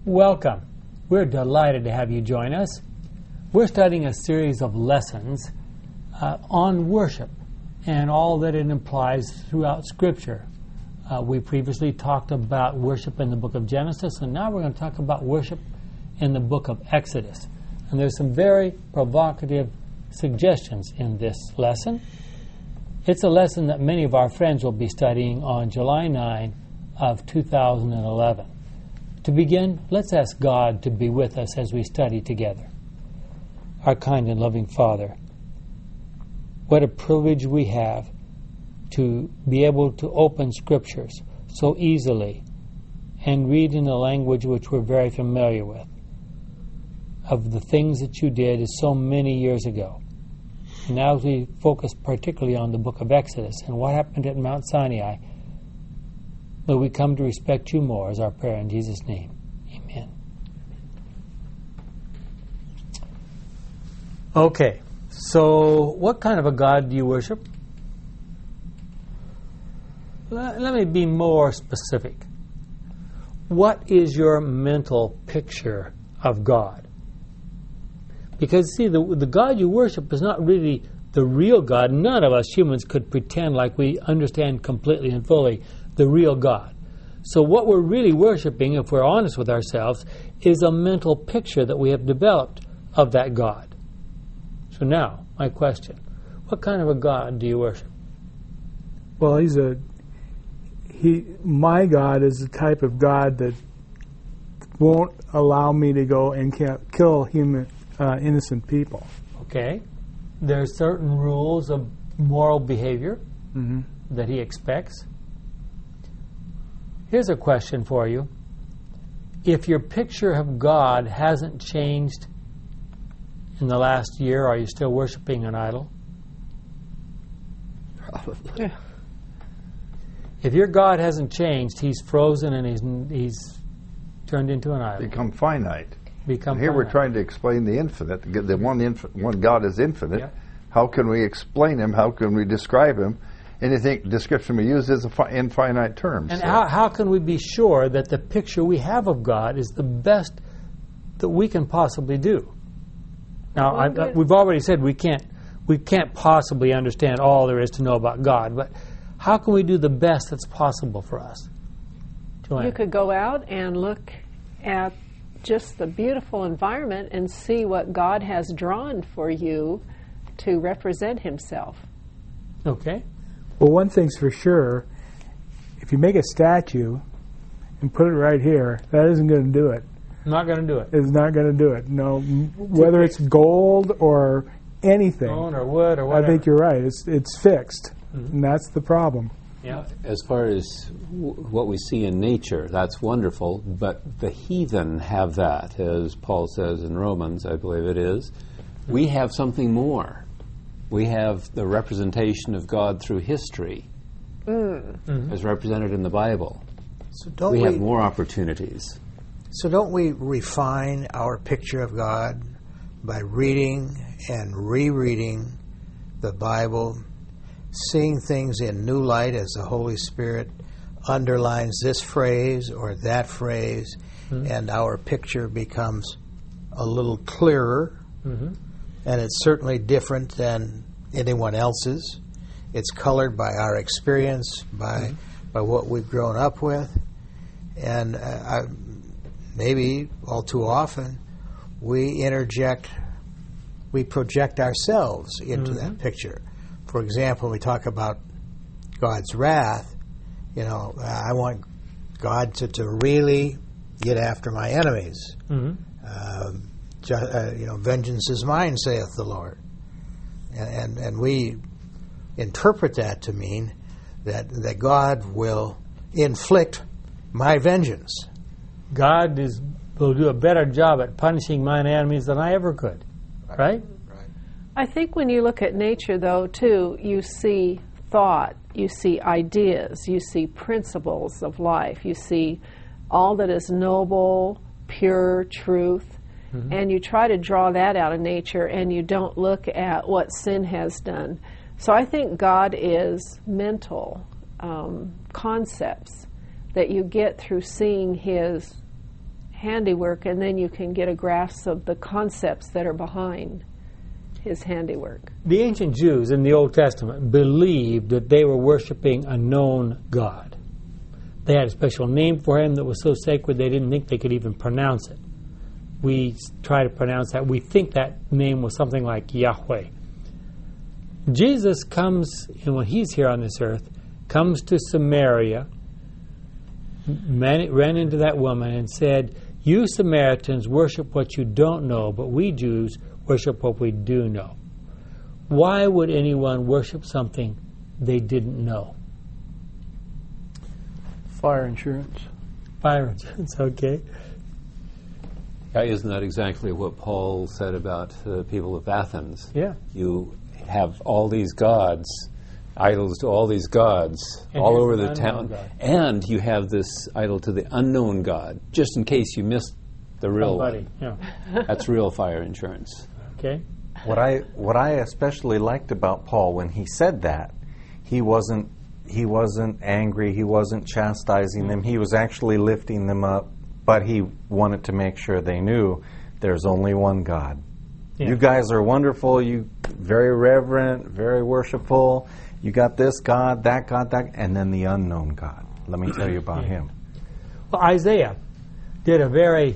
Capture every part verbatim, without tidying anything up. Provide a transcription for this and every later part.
Welcome. We're delighted to have you join us. We're studying a series of lessons uh, on worship and all that it implies throughout Scripture. Uh, we previously talked about worship in the book of Genesis, and now we're going to talk about worship in the book of Exodus. And there's some very provocative suggestions in this lesson. It's a lesson that many of our friends will be studying on July ninth of two thousand eleven. To begin, let's ask God to be with us as we study together. Our kind and loving Father, what a privilege we have to be able to open Scriptures so easily and read in a language which we're very familiar with, of the things that you did so many years ago. And now as we focus particularly on the book of Exodus and what happened at Mount Sinai, may we come to respect you more, is our prayer in Jesus' name. Amen. Okay, so what kind of a God do you worship? Let, let me be more specific. What is your mental picture of God? Because, see, the, the God you worship is not really the real God. None of us humans could pretend like we understand completely and fully the real God. So what we're really worshiping, if we're honest with ourselves, is a mental picture that we have developed of that God. So now, my question, what kind of a God do you worship? Well, he's a he. My God is the type of God that won't allow me to go and kill human uh, innocent people. Okay. There are certain rules of moral behavior mm-hmm. that he expects. Here's a question for you. If your picture of God hasn't changed in the last year, are you still worshiping an idol? Probably. Yeah. If your God hasn't changed, he's frozen and he's he's turned into an idol. Become finite. Become and here finite. we're trying to explain the infinite. The one, inf- one God is infinite. Yeah. How can we explain him? How can we describe him? Anything description we use is a fi- in finite terms. And so. how, how can we be sure that the picture we have of God is the best that we can possibly do? Now, I, I, we've already said we can't we can't possibly understand all there is to know about God, but how can we do the best that's possible for us? Joanne? You could go out and look at just the beautiful environment and see what God has drawn for you to represent himself. Okay. Well, one thing's for sure, if you make a statue and put it right here, that isn't going to do it. Not going to do it. It's not going to do it. No, whether it's gold or anything. Stone or wood or whatever. I think you're right. It's it's fixed, mm-hmm. and that's the problem. Yeah. As far as w- what we see in nature, that's wonderful, but the heathen have that, as Paul says in Romans, I believe it is. We have something more. We have the representation of God through history, Mm. Mm-hmm. as represented in the Bible. So don't we we, have more opportunities. So don't we refine our picture of God by reading and rereading the Bible, seeing things in new light as the Holy Spirit underlines this phrase or that phrase, mm-hmm. and our picture becomes a little clearer, mm-hmm. and it's certainly different than anyone else's. It's colored by our experience, by mm-hmm. by what we've grown up with, and uh, I, maybe all too often we interject, we project ourselves into mm-hmm. that picture. For example, we talk about God's wrath. You know, I want God to, to really get after my enemies. Mm-hmm. Uh, ju- uh, you know, vengeance is mine, saith the Lord. And, and and we interpret that to mean that that God will inflict my vengeance. God is will do a better job at punishing mine enemies than I ever could. Right? I think when you look at nature, though, too, you see thought, you see ideas, you see principles of life, you see all that is noble, pure, truth, mm-hmm. and you try to draw that out of nature, and you don't look at what sin has done. So I think God is mental um, concepts that you get through seeing His handiwork, and then you can get a grasp of the concepts that are behind his handiwork. The ancient Jews in the Old Testament believed that they were worshiping a known God. They had a special name for him that was so sacred they didn't think they could even pronounce it. We try to pronounce that. We think that name was something like Yahweh. Jesus comes, and when he's here on this earth, comes to Samaria, man, ran into that woman and said, "You Samaritans worship what you don't know, but we Jews worship what we do know." Why would anyone worship something they didn't know? Fire insurance. Fire insurance, okay. Uh, isn't that exactly what Paul said about the people of Athens? Yeah. You have all these gods, idols to all these gods, And all here's over the the unknown town. God. And you have this idol to the unknown God, just in case you missed the real Somebody, one. yeah. That's real fire insurance. Okay. What I what I especially liked about Paul when he said that, he wasn't he wasn't angry, he wasn't chastising them, he was actually lifting them up, but he wanted to make sure they knew there's only one God. Yeah. You guys are wonderful, you very reverent, very worshipful. You got this God, that God, that, and then the unknown God. Let me tell you about him. Well, Isaiah did a very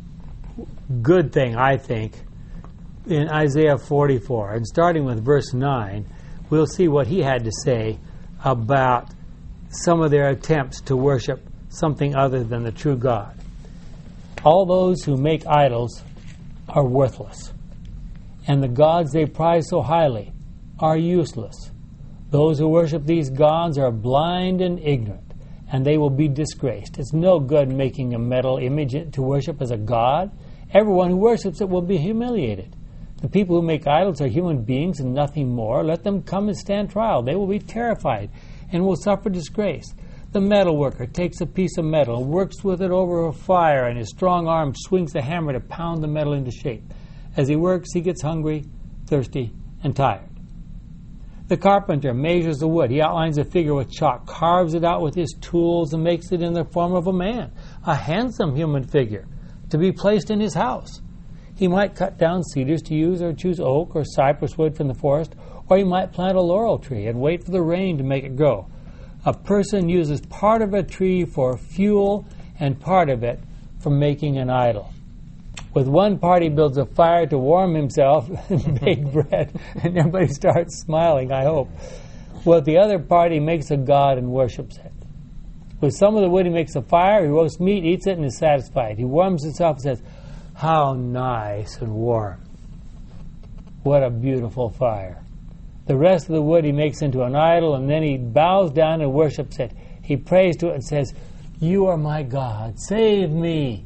good thing, I think, in Isaiah forty-four. And starting with verse nine, we'll see what he had to say about some of their attempts to worship something other than the true God. All those who make idols are worthless, and the gods they prize so highly are useless. Those who worship these gods are blind and ignorant, and they will be disgraced. It's no good making a metal image to worship as a god. Everyone who worships it will be humiliated. The people who make idols are human beings and nothing more. Let them come and stand trial. They will be terrified and will suffer disgrace. The metal worker takes a piece of metal and works with it over a fire, and his strong arm swings the hammer to pound the metal into shape. As he works, he gets hungry, thirsty, and tired. The carpenter measures the wood. He outlines a figure with chalk, carves it out with his tools, and makes it in the form of a man, a handsome human figure, to be placed in his house. He might cut down cedars to use, or choose oak or cypress wood from the forest, or he might plant a laurel tree and wait for the rain to make it grow. A person uses part of a tree for fuel and part of it for making an idol. With one part, he builds a fire to warm himself and bake bread, and everybody starts smiling, I hope. With the other part, he makes a god and worships it. With some of the wood, he makes a fire, he roasts meat, eats it, and is satisfied. He warms himself and says, "How nice and warm. What a beautiful fire." The rest of the wood he makes into an idol, and then he bows down and worships it. He prays to it and says, "You are my God, save me."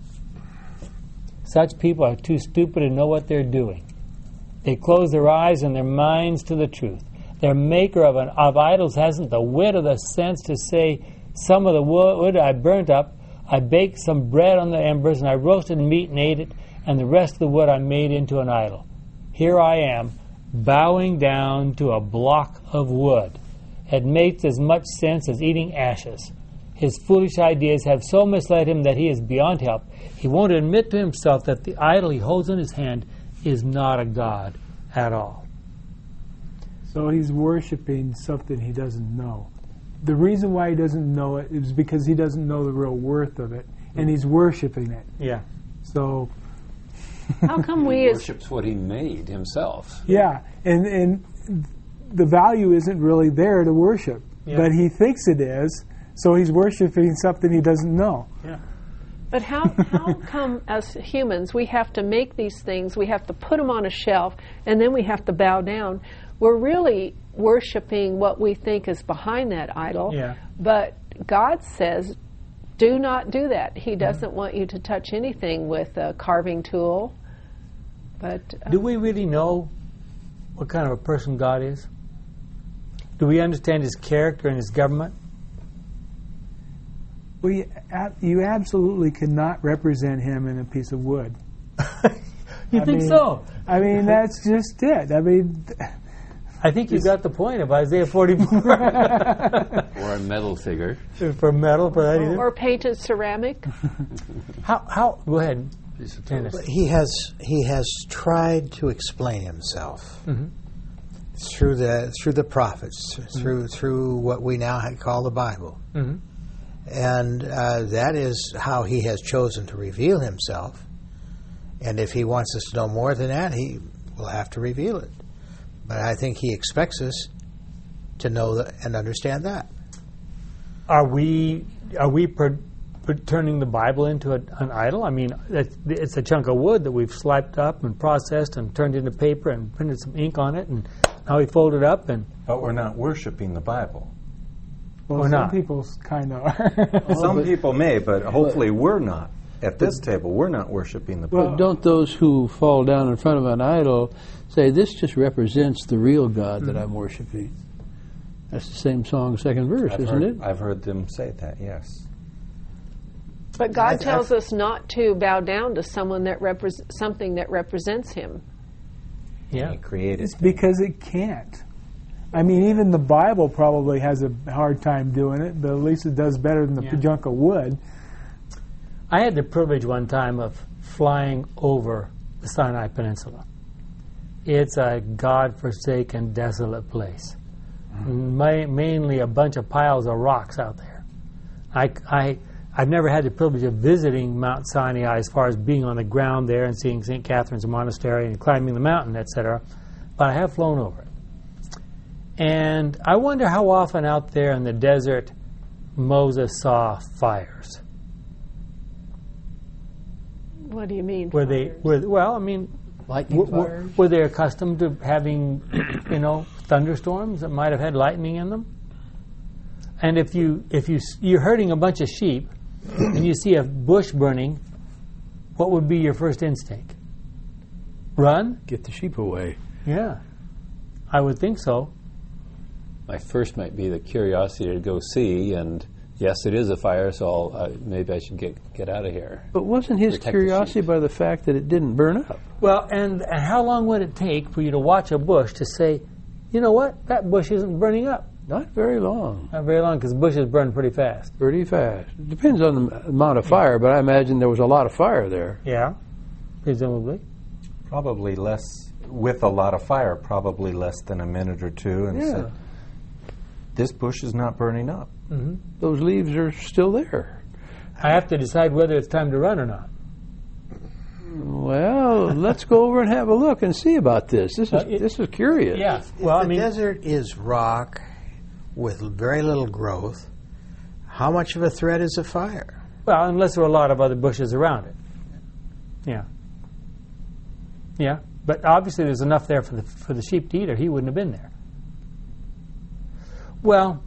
Such people are too stupid to know what they're doing. They close their eyes and their minds to the truth. Their maker of, an, of idols hasn't the wit or the sense to say, "Some of the wood I burnt up, I baked some bread on the embers, and I roasted meat and ate it, and the rest of the wood I made into an idol. Here I am, bowing down to a block of wood. It makes as much sense as eating ashes." His foolish ideas have so misled him that he is beyond help. He won't admit to himself that the idol he holds in his hand is not a god at all. So he's worshiping something he doesn't know. The reason why he doesn't know it is because he doesn't know the real worth of it, and he's worshiping it. Yeah. So, How come we He as worships what he made himself. yeah, and and the value isn't really there to worship, Yeah. but he thinks it is, so he's worshiping something he doesn't know. Yeah. But how, how come as humans we have to make these things, we have to put them on a shelf, and then we have to bow down? We're really worshiping what we think is behind that idol. Yeah. But God says, do not do that. He doesn't want you to touch anything with a carving tool. But uh, Do we really know what kind of a person God is? Do we understand his character and his government? Well, you, ab- you absolutely cannot represent him in a piece of wood. You I think mean- so? I mean, that's just it. I mean, I think you got the point of Isaiah forty-four. Or a metal figure. For metal, for that either. Or painted ceramic. How, how, go ahead, Dennis. He has he has tried to explain himself Mm-hmm. through the through the prophets, through through what we now call the Bible, Mm-hmm. and uh, that is how he has chosen to reveal himself. And if he wants us to know more than that, he will have to reveal it. But I think he expects us to know that and understand that. Are we are we per, per turning the Bible into a, an idol? I mean, it's, it's a chunk of wood that we've sliced up and processed and turned into paper and printed some ink on it, and now we fold it up and. But we're not worshiping the Bible. Well, Or some not. people kind of are. Some people may, but hopefully we're not. At this table, we're not worshiping the Bible. But don't those who fall down in front of an idol say, this just represents the real God that I'm worshiping? That's the same song, second verse, I've isn't heard, it? I've heard them say that, yes. But God I- tells us not to bow down to someone that repres- something that represents Him. Yeah. He created It's things. because it can't. I mean, even the Bible probably has a hard time doing it, but at least it does better than the Yeah. junk of wood. I had the privilege one time of flying over the Sinai Peninsula. It's a God-forsaken, desolate place. Ma- mainly a bunch of piles of rocks out there. I, I, I've never had the privilege of visiting Mount Sinai as far as being on the ground there and seeing Saint Catherine's Monastery and climbing the mountain, et cetera. But I have flown over it. And I wonder how often out there in the desert Moses saw fires. What do you mean? Were they, fires? were, well, I mean, Lightning w- w- fires? were they accustomed to having, you know, thunderstorms that might have had lightning in them? And if you if you s- you're herding a bunch of sheep and you see a bush burning, what would be your first instinct? Run? Get the sheep away. Yeah, I would think so. My first might be the curiosity to go see, and yes, it is a fire, so I'll, uh, maybe I should get get out of here. But wasn't his Protect the curiosity sheep. by the fact that it didn't burn up? Well, and, and how long would it take for you to watch a bush to say, you know what, that bush isn't burning up? Not very long. Not very long, because bushes burn pretty fast. Pretty fast. It depends on the m- amount of fire, but I imagine there was a lot of fire there. Yeah, presumably. Probably less, with a lot of fire, probably less than a minute or two. And Yeah. said, this bush is not burning up. Those leaves are still there. I have to decide whether it's time to run or not. Well, let's go over and have a look and see about this. This is Uh, it- this is curious. Yeah, well, I the mean, desert is rock with very little growth. How much of a threat is a fire? well, unless there were a lot of other bushes around it. Yeah. Yeah, but obviously there's enough there for the for the sheep to eat, or he wouldn't have been there. Well,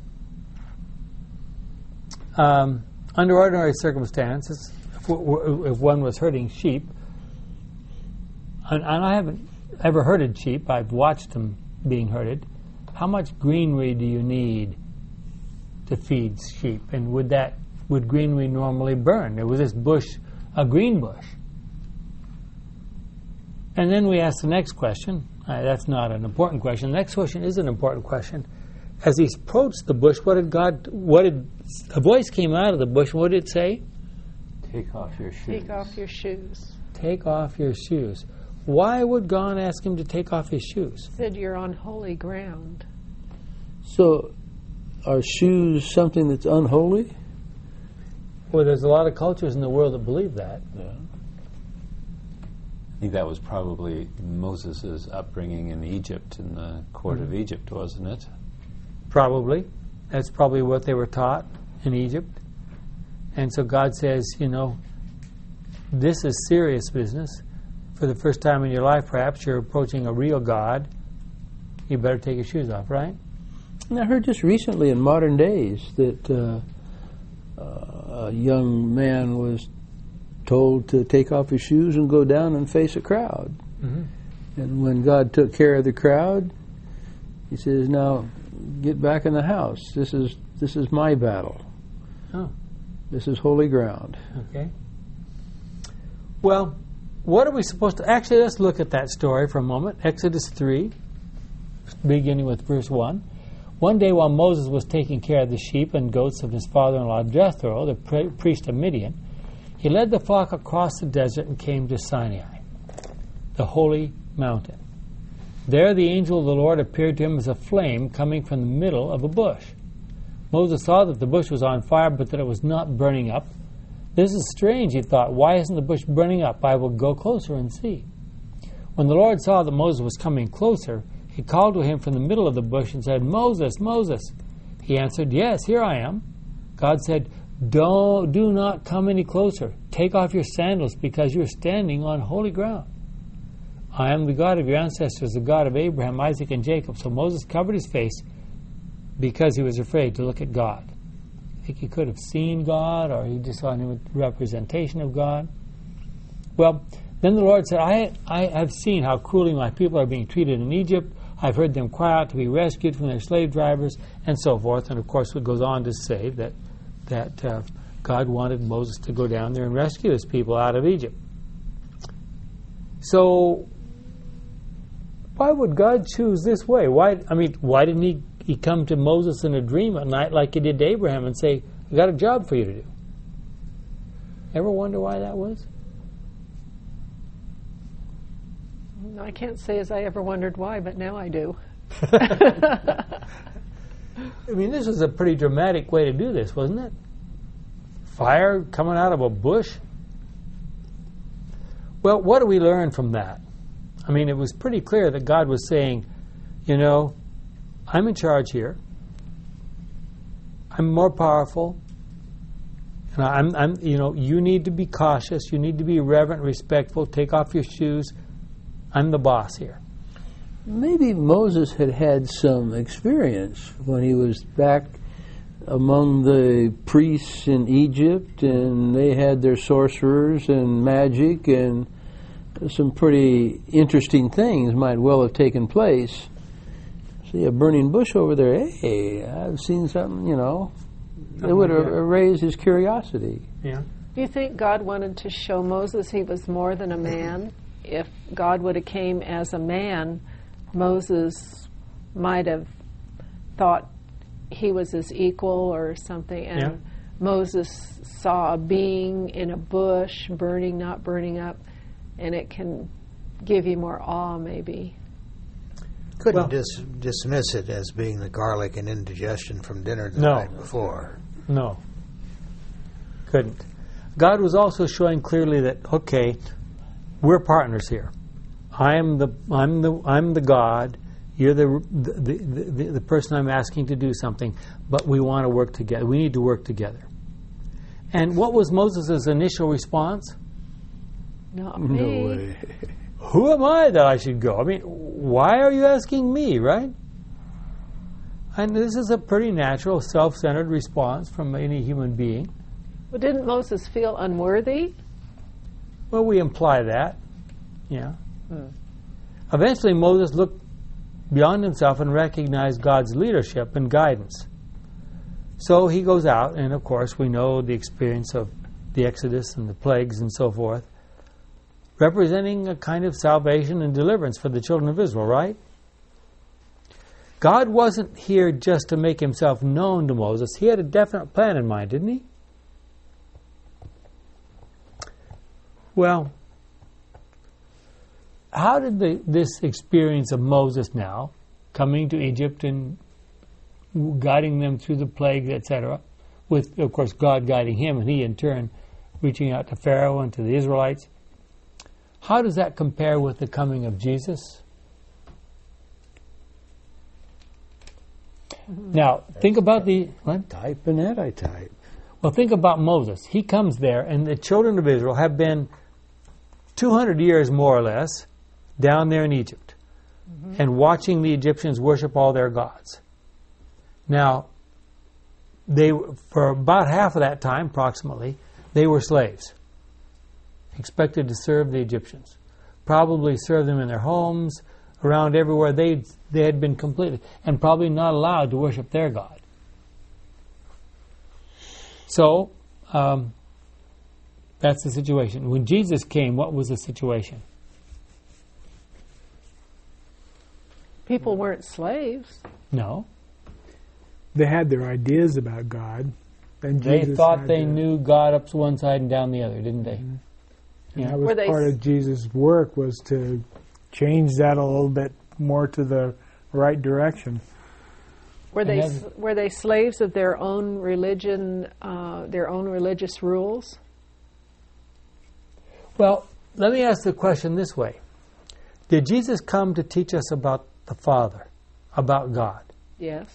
um, under ordinary circumstances, if, w- w- if one was herding sheep, and, and I haven't ever herded sheep, I've watched them being herded. How much greenery do you need to feed sheep? And would that would greenery normally burn? There was this bush, a green bush. And then we ask the next question. Uh, that's not an important question. The next question is an important question. As he approached the bush, what did God? What did a voice came out of the bush? What did it say? Take off your shoes. Take off your shoes. Take off your shoes. Why would God ask him to take off his shoes? Said you're on holy ground. So, are shoes something that's unholy? Well, there's a lot of cultures in the world that believe that. I think that was probably Moses' upbringing in Egypt, in the court of Egypt, wasn't it? Probably. That's probably what they were taught in Egypt. And so God says, you know, this is serious business. For the first time in your life, perhaps you're approaching a real God. You better take your shoes off, right? And I heard just recently in modern days that uh, uh, a young man was told to take off his shoes and go down and face a crowd. Mm-hmm. And when God took care of the crowd, he says, now get back in the house. This is this is my battle. Oh, This is holy ground. okay. Well, what are we supposed to... Actually, let's look at that story for a moment. Exodus three. beginning with verse one. One day while Moses was taking care of the sheep and goats of his father-in-law Jethro, the pri- priest of Midian, he led the flock across the desert and came to Sinai, the holy mountain. There the angel of the Lord appeared to him as a flame coming from the middle of a bush. Moses saw that the bush was on fire, but that it was not burning up. This is strange, he thought. Why isn't the bush burning up? I will go closer and see. When the Lord saw that Moses was coming closer, he called to him from the middle of the bush and said, Moses, Moses. He answered, Yes, here I am. God said, Don't, do not come any closer. Take off your sandals, because you are standing on holy ground. I am the God of your ancestors, the God of Abraham, Isaac, and Jacob. So Moses covered his face because he was afraid to look at God. I think he could have seen God, or he just saw a representation of God. Well, then the Lord said, I, I have seen how cruelly my people are being treated in Egypt. I've heard them cry out to be rescued from their slave drivers, and so forth. And of course, it goes on to say that that uh, God wanted Moses to go down there and rescue his people out of Egypt. So, why would God choose this way? Why? I mean, why didn't he, he come to Moses in a dream at night like he did to Abraham and say, "I got a job for you to do"? Ever wonder why that was? I can't say as I ever wondered why, but now I do. I mean, this was a pretty dramatic way to do this, wasn't it? Fire coming out of a bush. Well, what do we learn from that? I mean, it was pretty clear that God was saying, you know, I'm in charge here. I'm more powerful. And I'm, I'm, you know, you need to be cautious. You need to be reverent, respectful. Take off your shoes. I'm the boss here. Maybe Moses had had some experience when he was back among the priests in Egypt, and they had their sorcerers and magic, and some pretty interesting things might well have taken place. See a burning bush over there. Hey, I've seen something, you know. It would have raised his curiosity. Yeah. Do you think God wanted to show Moses he was more than a man? If God would have came as a man, Moses might have thought he was his equal or something. And Yeah. Moses saw a being in a bush, burning, not burning up, and it can give you more awe, maybe. Couldn't Well- dis- dismiss it as being the garlic and indigestion from dinner the No. night before. No. Couldn't. God was also showing clearly that, okay, we're partners here. I am the I'm the I'm the God. You're the the, the the the person I'm asking to do something, but we want to work together. We need to work together. And what was Moses' initial response? Not me. No way. Who am I that I should go? I mean, why are you asking me, right? And this is a pretty natural, self-centered response from any human being. Well, didn't Moses feel unworthy? Well, we imply that. Yeah. Eventually, Moses looked beyond himself and recognized God's leadership and guidance. So he goes out, and of course, we know the experience of the Exodus and the plagues and so forth, representing a kind of salvation and deliverance for the children of Israel, right? God wasn't here just to make himself known to Moses. He had a definite plan in mind, didn't he? Well, how did the, this experience of Moses now, coming to Egypt and guiding them through the plagues, et cetera, with, of course, God guiding him and he, in turn, reaching out to Pharaoh and to the Israelites, how does that compare with the coming of Jesus? Now, think about the... What? Type and anti-type. Well, think about Moses. He comes there, and the children of Israel have been two hundred years, more or less, down there in Egypt, mm-hmm. and watching the Egyptians worship all their gods. Now, they for about half of that time, approximately, they were slaves, expected to serve the Egyptians, probably serve them in their homes, around everywhere. They they had been completely, and probably not allowed to worship their God. So, um, that's the situation. When Jesus came, what was the situation? People weren't slaves. No. They had their ideas about God. And They Jesus thought had they to- knew God up one side and down the other, didn't they? And Yeah. that was Were they part s- of Jesus' work, was to change that a little bit more to the right direction. Were they And s- were they slaves of their own religion, uh, their own religious rules? Well, let me ask the question this way. Did Jesus come to teach us about the Father, about God? Yes.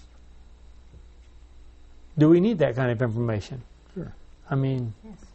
Do we need that kind of information? Sure. I mean,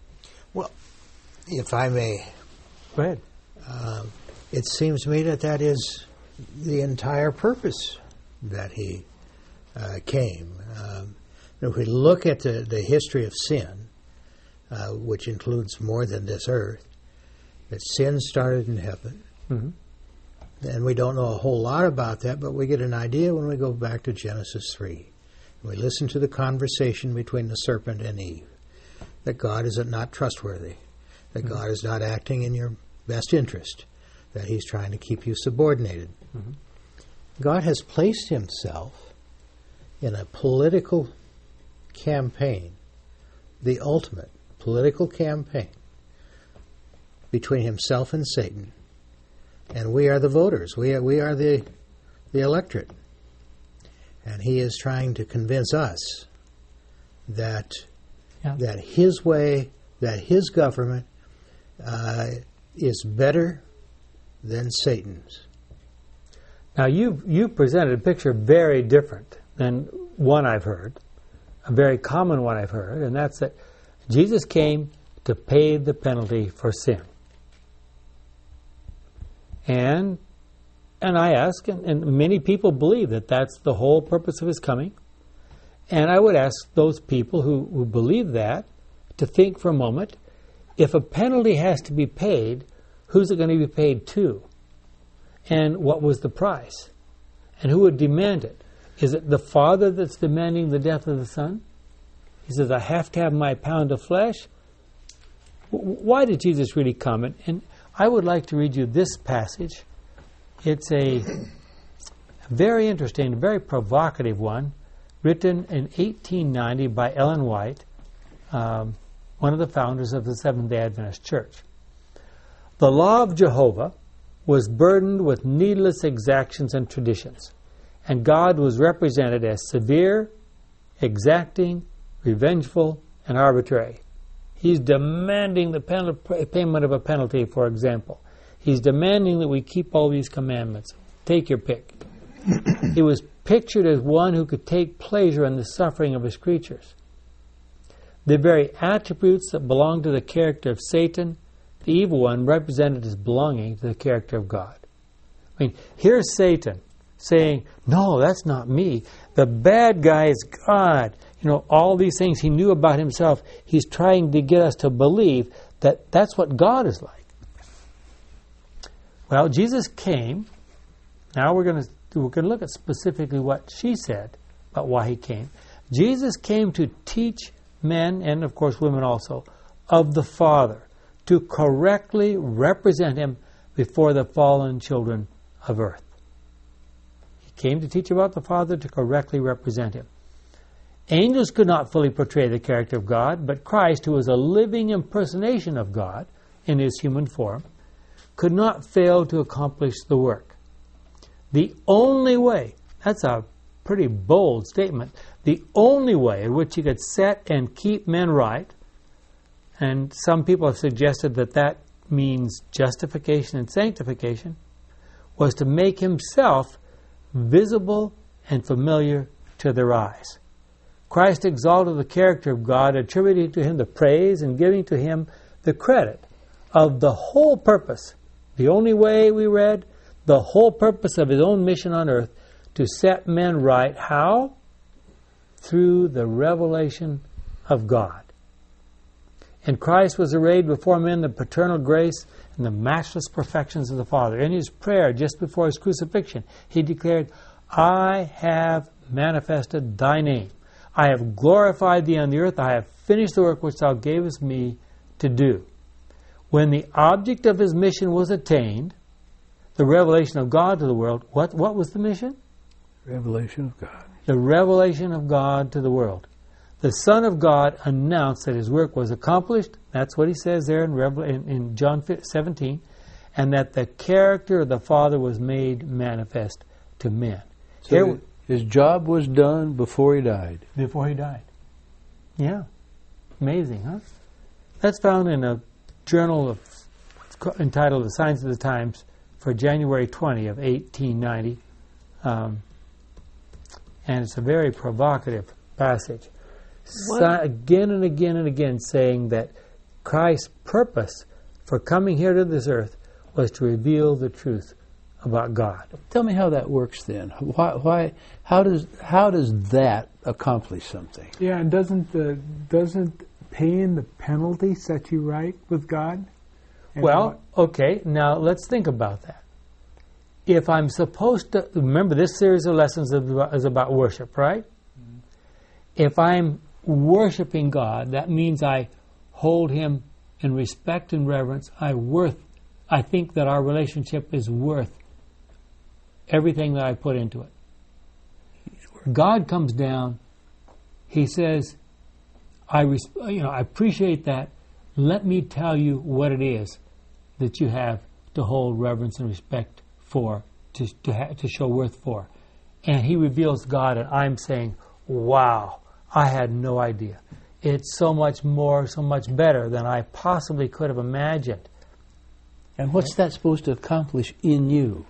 If I may, go ahead. um, it seems to me that that is the entire purpose that he uh, came. Um, if we look at the, the history of sin, uh, which includes more than this earth, that sin started in heaven. Mhm. And we don't know a whole lot about that, but we get an idea when we go back to Genesis three. We listen to the conversation between the serpent and Eve, that God is not trustworthy, that God is not acting in your best interest, that he's trying to keep you subordinated. Mm-hmm. God has placed himself in a political campaign, the ultimate political campaign, between himself and Satan. And we are the voters. We are, we are the, the electorate. And he is trying to convince us that Yeah. that his way, that his government uh, is better than Satan's. Now, you you presented a picture very different than one I've heard, a very common one I've heard, and that's that Jesus came to pay the penalty for sin. And and I ask, and, and many people believe that that's the whole purpose of his coming. And I would ask those people who, who believe that to think for a moment, if a penalty has to be paid, who's it going to be paid to? And what was the price? And who would demand it? Is it the Father that's demanding the death of the Son? He says, I have to have my pound of flesh. W- Why did Jesus really come? And, and I would like to read you this passage. It's a very interesting, very provocative one, written in eighteen ninety by Ellen White, um, one of the founders of the Seventh-day Adventist Church. The law of Jehovah was burdened with needless exactions and traditions, and God was represented as severe, exacting, revengeful, and arbitrary. He's demanding the pen- payment of a penalty, for example. He's demanding that we keep all these commandments. Take your pick. He was pictured as one who could take pleasure in the suffering of his creatures. The very attributes that belong to the character of Satan, the evil one, represented as belonging to the character of God. I mean, here's Satan saying, no, that's not me. The bad guy is God. You know, all these things he knew about himself, he's trying to get us to believe that that's what God is like. Well, Jesus came. Now we're going to we're going to look at specifically what she said about why he came. Jesus came to teach men, and of course women also, of the Father, to correctly represent him before the fallen children of earth. He came to teach about the Father, to correctly represent him. Angels could not fully portray the character of God, but Christ, who was a living impersonation of God in his human form, could not fail to accomplish the work. The only way, that's a pretty bold statement, the only way in which he could set and keep men right, and some people have suggested that that means justification and sanctification, was to make himself visible and familiar to their eyes. Christ exalted the character of God, attributing to him the praise and giving to him the credit of the whole purpose, the only way we read, the whole purpose of his own mission on earth, to set men right. How? Through the revelation of God. And Christ was arrayed before men the paternal grace and the matchless perfections of the Father. In his prayer just before his crucifixion, he declared, I have manifested thy name. I have glorified thee on the earth. I have finished the work which thou gavest me to do. When the object of his mission was attained, the revelation of God to the world. What, what was the mission? Revelation of God. The revelation of God to the world. The Son of God announced that his work was accomplished. That's what he says there in, Revel- in, in John seventeen. And that the character of the Father was made manifest to men. So Here, his job was done before he died. before he died. Yeah. Amazing, huh? That's found in a journal of, entitled The Signs of the Times for January twentieth of eighteen ninety. Um, and it's a very provocative passage. Si- again and again and again saying that Christ's purpose for coming here to this earth was to reveal the truth about God. Tell me how that works then. Why, why, how does how does that accomplish something? Yeah, and doesn't the doesn't paying the penalty set you right with God? And Well, okay, now let's think about that. If I'm supposed to, remember this series of lessons is about, is about worship, right? Mm-hmm. If I'm worshiping God, that means I hold Him in respect and reverence. I worth, I think that our relationship is worth everything that I put into it. God comes down, He says, I, res- you know, I appreciate that. Let me tell you what it is that you have to hold reverence and respect for, to to, ha- to show worth for. And He reveals God, and I'm saying, wow, I had no idea. It's so much more, so much better than I possibly could have imagined. And what's that supposed to accomplish in you?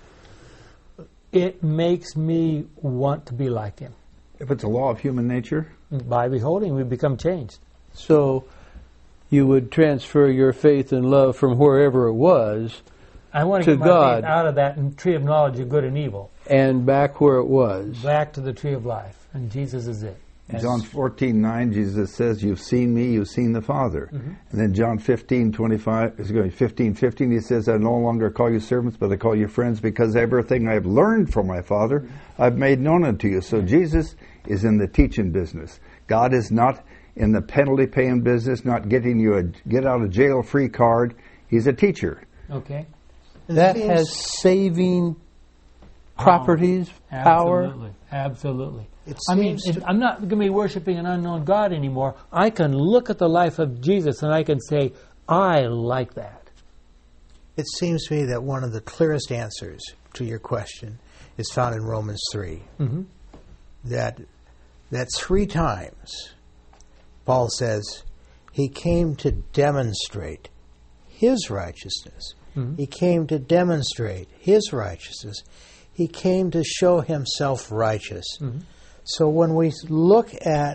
It makes me want to be like Him. If it's a law of human nature, By beholding, we become changed. So you would transfer your faith and love from wherever it was I want to To get my God. faith out of that tree of knowledge of good and evil, and back where it was. back to the tree of life, and Jesus is it. John fourteen nine, Jesus says, "You've seen me, you've seen the Father." Mm-hmm. And then John fifteen twenty-five, is going fifteen fifteen. He says, "I no longer call you servants, but I call you friends, because everything I've learned from my Father, Mm-hmm. I've made known unto you." So Jesus is in the teaching business. God is not in the penalty paying business, not getting you a get out of jail free card. He's a teacher. Okay? That has saving properties, power. Absolutely. Absolutely. It I mean, seems if I'm not going to be worshiping an unknown God anymore. I can look at the life of Jesus and I can say, I like that. It seems to me that one of the clearest answers to your question is found in Romans three. Mhm. That that three times Paul says he came to demonstrate his righteousness. Mhm. He came to demonstrate his righteousness. He came to show himself righteous. Mhm. So when we look at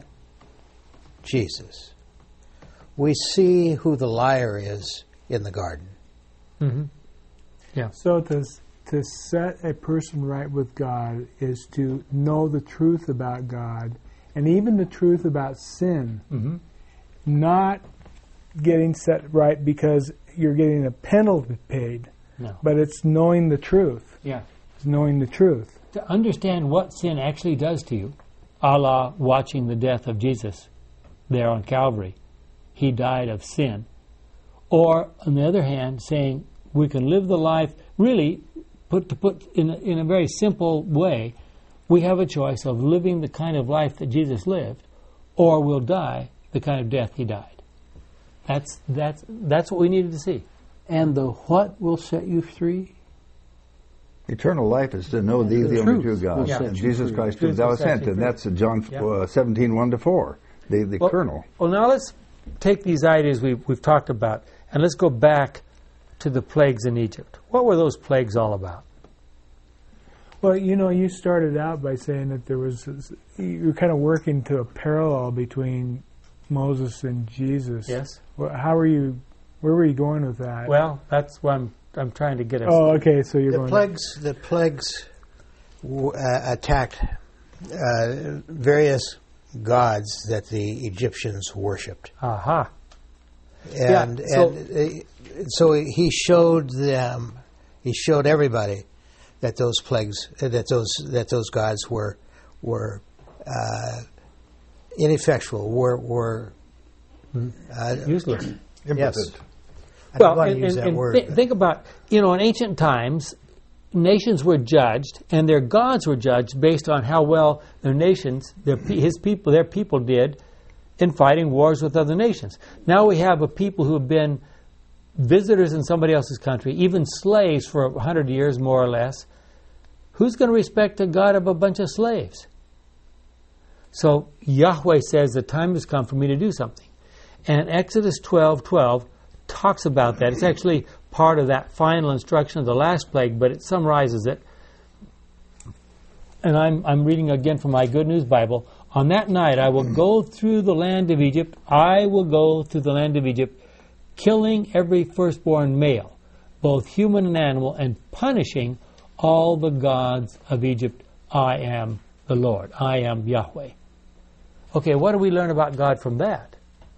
Jesus, we see who the liar is in the garden. Mm-hmm. Yeah. So to, to set a person right with God is to know the truth about God, and even the truth about sin, Mm-hmm. not getting set right because you're getting a penalty paid, No. but it's knowing the truth. Yeah. It's knowing the truth. To understand what sin actually does to you, a la watching the death of Jesus there on Calvary. He died of sin. Or, on the other hand, saying we can live the life, really, put to put in a, in a very simple way, we have a choice of living the kind of life that Jesus lived, or we'll die the kind of death He died. That's that's that's what we needed to see. And the what will set you free? Eternal life is to know Thee, The the only truth true God, will set and you Jesus free. Christ Truth whom Thou will hast set sent. you And free. that's uh, John Yeah. uh, seventeen one to four, the, the Well- kernel. Well, now let's take these ideas we've, we've talked about, and let's go back to the plagues in Egypt. What were those plagues all about? Well, you know, you started out by saying that there was, you were kind of working to a parallel between Moses and Jesus. Yes. Well, how were you, where were you going with that? Well, that's what I'm I'm trying to get us. oh, okay, so you're The going plagues, the plagues w- uh, attacked uh, various gods that the Egyptians worshipped, Aha. and Yeah, so- and uh, so he showed them, he showed everybody that those plagues, uh, that those that those gods were were uh, ineffectual, were were uh, Useless. yes. Impotent. I well, don't want and, to use and- that and word. thi- but- think about, you know, in ancient times, nations were judged, and their gods were judged based on how well their nations, their pe- his people, their people did in fighting wars with other nations. Now we have a people who have been visitors in somebody else's country, even slaves for a hundred years, more or less. Who's going to respect the God of a bunch of slaves? So Yahweh says the time has come for me to do something. And Exodus twelve twelve talks about that. It's actually part of that final instruction of the last plague, but it summarizes it. And I'm, I'm reading again from my Good News Bible. On that night I will go through the land of Egypt. I will go through the land of Egypt, killing every firstborn male, both human and animal, and punishing all the gods of Egypt. I am the Lord. I am Yahweh. Okay, what do we learn about God from that?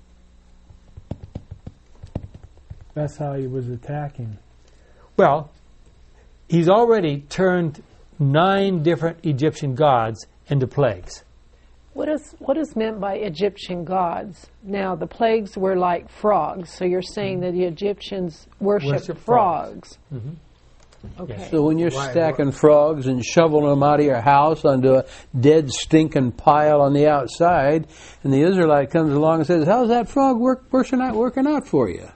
That's how he was attacking. Well, he's already turned nine different Egyptian gods into plagues. What is what is meant by Egyptian gods? Now, the plagues were like frogs, so you're saying that the Egyptians worshiped Worship frogs. frogs. Okay. So when you're Why- stacking frogs and shoveling them out of your house onto a dead, stinking pile on the outside, and the Israelite comes along and says, "How's that frog work, working out, working out for you?"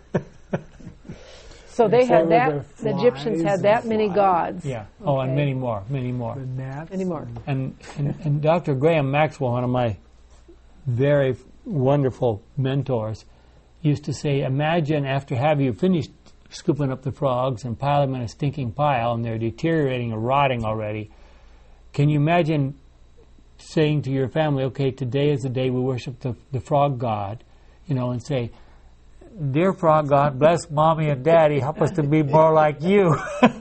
So they So had were that. the The Egyptians flies had that and many flies. gods. Yeah. Oh, and Okay. many more, many more. The gnats. Anymore. And, and, and Doctor Graham Maxwell, one of my very wonderful mentors, used to say, imagine after have you finished scooping up the frogs and pile them in a stinking pile and they're deteriorating or rotting already, can you imagine saying to your family, okay, today is the day we worship the, the frog god, you know, and say, dear frog god, bless mommy and daddy, help us to be more like you.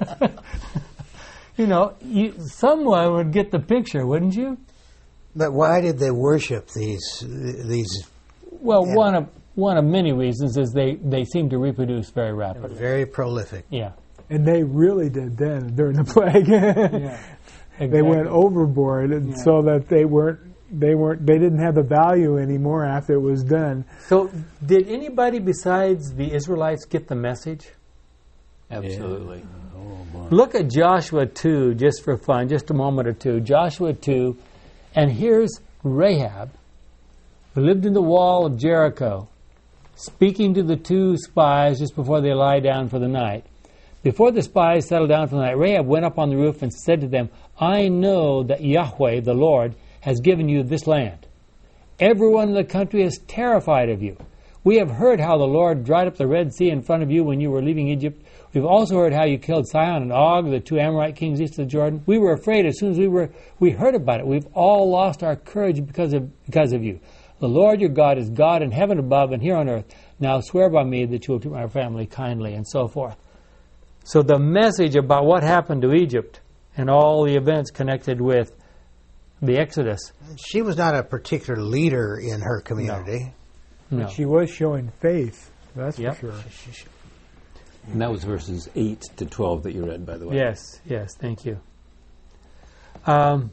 You know, you, someone would get the picture, wouldn't you? But why did they worship these these Well, Yeah. one of one of many reasons is they, they seem to reproduce very they were rapidly. very prolific? Yeah. And they really did then during the plague. Yeah. They went overboard, and Yeah. so that they weren't they weren't they didn't have the value anymore after it was done. So, did anybody besides the Israelites get the message? Absolutely. Look at Joshua two, just for fun, just a moment or two. Joshua two, and here's Rahab, who lived in the wall of Jericho, speaking to the two spies just before they lie down for the night. Before the spies settled down for the night, Rahab went up on the roof and said to them, I know that Yahweh, the Lord, has given you this land. Everyone in the country is terrified of you. We have heard how the Lord dried up the Red Sea in front of you when you were leaving Egypt. We've also heard how you killed Sihon and Og, the two Amorite kings east of the Jordan. We were afraid as soon as we were we heard about it. We've all lost our courage because of because of you. The Lord your God is God in heaven above and here on earth. Now swear by me that you will treat my family kindly, and so forth. So the message about what happened to Egypt and all the events connected with the Exodus. She was not a particular leader in her community. No. She was showing faith, that's Yep. for sure. And that was verses eight to twelve that you read, by the way. Yes, yes, thank you. Um,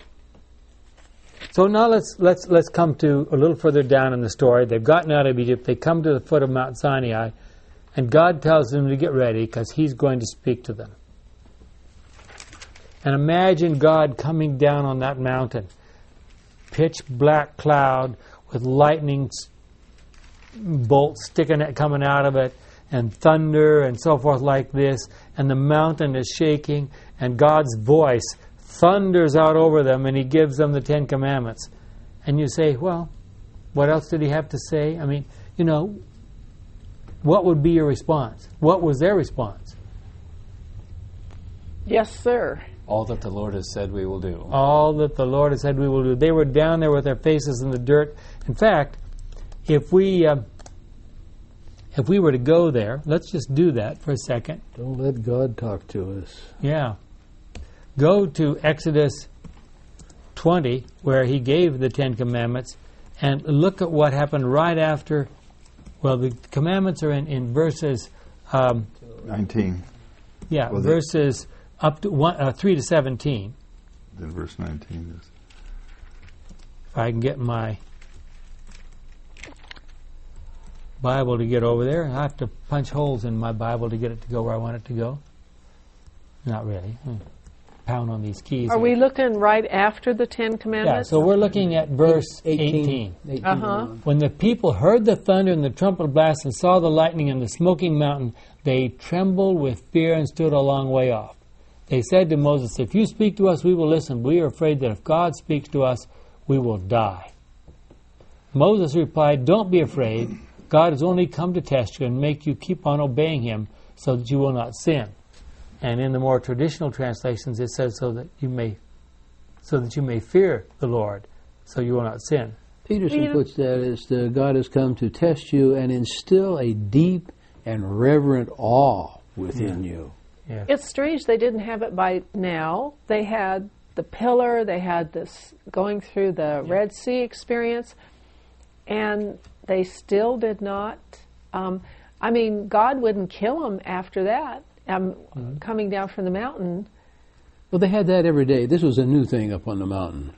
so now let's let's let's come to a little further down in the story. They've gotten out of Egypt. They come to the foot of Mount Sinai, and God tells them to get ready because He's going to speak to them. And imagine God coming down on that mountain, pitch black cloud with lightning s- bolts sticking it, coming out of it, and thunder and so forth like this, and the mountain is shaking, and God's voice thunders out over them, and He gives them the Ten Commandments. And you say, well, what else did He have to say? I mean, you know, what would be your response? What was their response? Yes, sir. All that the Lord has said we will do. All that the Lord has said we will do. They were down there with their faces in the dirt. In fact, if we uh, if we were to go there, let's just do that for a second. Don't let God talk to us. Yeah. Go to Exodus twenty, where He gave the Ten Commandments, and look at what happened right after. Well, the commandments are in, in verses, um, nineteen. yeah, Well, they- verses up to one, uh, three to seventeen. Then verse nineteen is. If I can get my Bible to get over there. I have to punch holes in my Bible to get it to go where I want it to go. Not really. Hmm. Pound on these keys. Are here. we looking right after the Ten Yeah, Commandments? so we're looking at verse eighteen. eighteen. Uh-huh. When the people heard the thunder and the trumpet blast and saw the lightning and the smoking mountain, they trembled with fear and stood a long way off. They said to Moses, "If you speak to us, we will listen. We are afraid that if God speaks to us, we will die." Moses replied, "Don't be afraid. God has only come to test you and make you keep on obeying him so that you will not sin." And in the more traditional translations, it says so that you may, so that you may fear the Lord, so you will not sin. Peterson Peter- puts that as the God has come to test you and instill a deep and reverent awe within you. Yeah. It's strange they didn't have it by now. They had the pillar, they had this going through the Red Sea experience, and they still did not. Um, I mean, God wouldn't kill them after that, um, Mm-hmm. coming down from the mountain. Well, they had that every day. This was a new thing up on the mountain.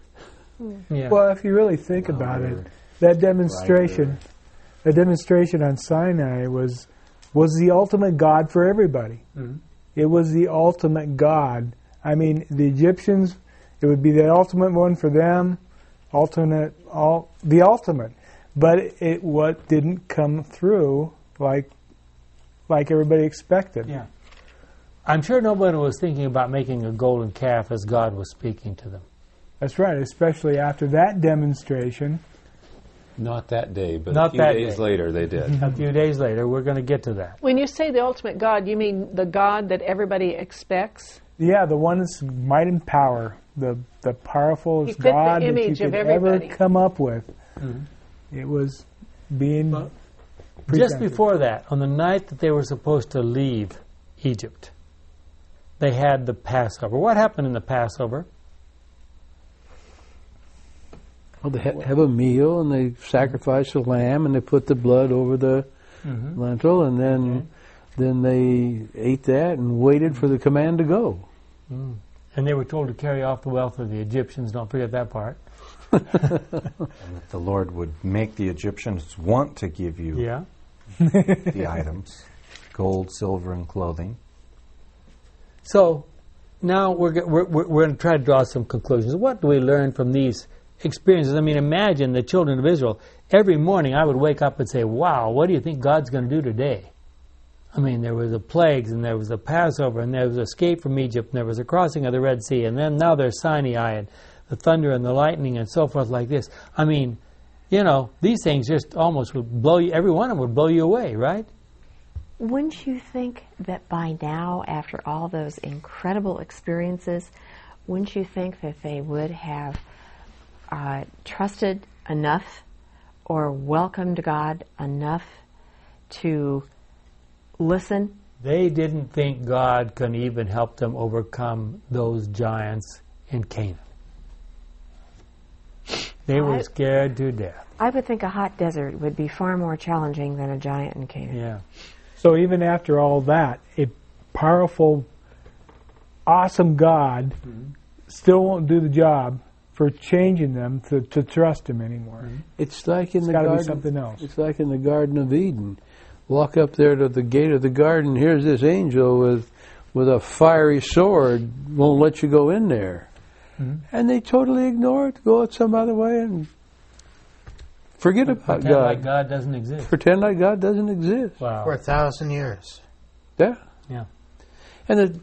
Yeah. Well, if you really think about it, that demonstration, that demonstration on Sinai was was the ultimate God for everybody. Mhm. It was the ultimate God. I mean, the Egyptians, it would be the ultimate one for them, ultimate, all the ultimate. But it, it what didn't come through like like everybody expected. Yeah. I'm sure nobody was thinking about making a golden calf as God was speaking to them. That's right, especially after that demonstration. Not that day, but Not a few that days day. later they did. A few days later, we're going to get to that. When you say the ultimate God, you mean the God that everybody expects? Yeah, the one that's might and power, the the powerful He fit the God that you image could of ever everybody. come up with. Mhm. It was being Just presented. before that, on the night that they were supposed to leave Egypt, they had the Passover. What happened in the Passover? Well, they ha- have a meal and they sacrifice a lamb and they put the blood over the Mm-hmm. lentil and then Okay. then they ate that and waited for the command to go. Mm. And they were told to carry off the wealth of the Egyptians. Don't forget that part. And that the Lord would make the Egyptians want to give you Yeah. the items, gold, silver, and clothing. So now we're, go- we're, we're, we're going to try to draw some conclusions. What do we learn from these experiences? I mean, imagine the children of Israel. Every morning I would wake up and say, wow, what do you think God's going to do today? I mean, there was the plagues, and there was the Passover, and there was escape from Egypt, and there was a crossing of the Red Sea, and then now there's Sinai, and the thunder and the lightning, and so forth like this. I mean, you know, these things just almost would blow you, every one of them would blow you away, right? Wouldn't you think that by now, after all those incredible experiences, wouldn't you think that they would have uh, trusted enough or welcomed God enough to listen? They didn't think God could even help them overcome those giants in Canaan. They were I- scared to death. I would think a hot desert would be far more challenging than a giant in Canaan. Yeah. So even after all that, a powerful, awesome God still won't do the job for changing them to, to trust Him anymore. It's like in It's the got to be garden. something else. It's like in the Garden of Eden. Walk up there to the gate of the garden. Here's this angel with with a fiery sword. Won't let you go in there. Mhm. And they totally ignore it. Go out some other way and forget about Pretend God. like God doesn't exist. Pretend like God doesn't exist. Wow. For a thousand years. Yeah. Yeah. And it,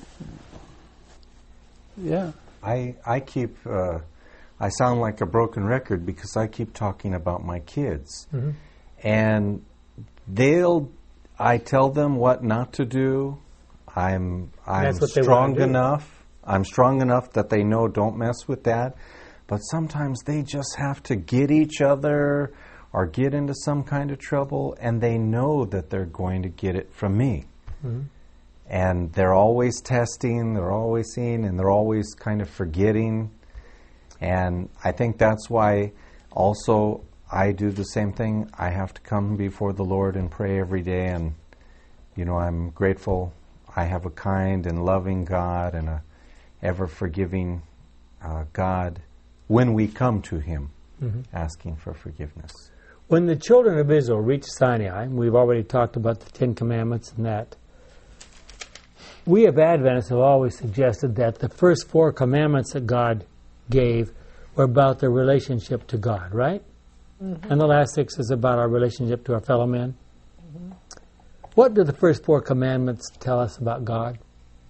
yeah. I I keep uh, I sound like a broken record because I keep talking about my kids, Mhm. and they'll I tell them what not to do. I'm I'm That's what they strong wanna do. enough. I'm strong enough that they know don't mess with that. But sometimes they just have to get each other or get into some kind of trouble, and they know that they're going to get it from me. Mhm. And they're always testing, they're always seeing, and they're always kind of forgetting. And I think that's why also I do the same thing. I have to come before the Lord and pray every day. And, you know, I'm grateful I have a kind and loving God and a ever-forgiving uh, God when we come to Him Mhm. asking for forgiveness. When the children of Israel reached Sinai, and we've already talked about the Ten Commandments and that, we of Adventists have always suggested that the first four commandments that God gave were about their relationship to God, right? Mm-hmm. And the last six is about our relationship to our fellow men. Mm-hmm. What do the first four commandments tell us about God